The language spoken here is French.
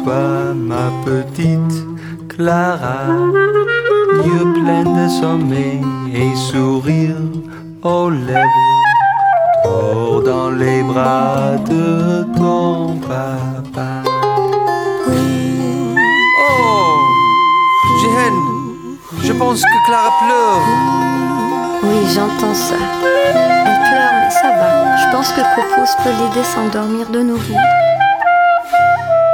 toi, ma petite Clara, yeux pleins de sommeil et sourire aux lèvres, dors dans les bras de ton papa. Oh, Jihen, je pense que Clara pleure. Oui, j'entends ça. Elle pleure, mais ça va. Je pense que Copos peut l'aider à s'endormir de nouveau.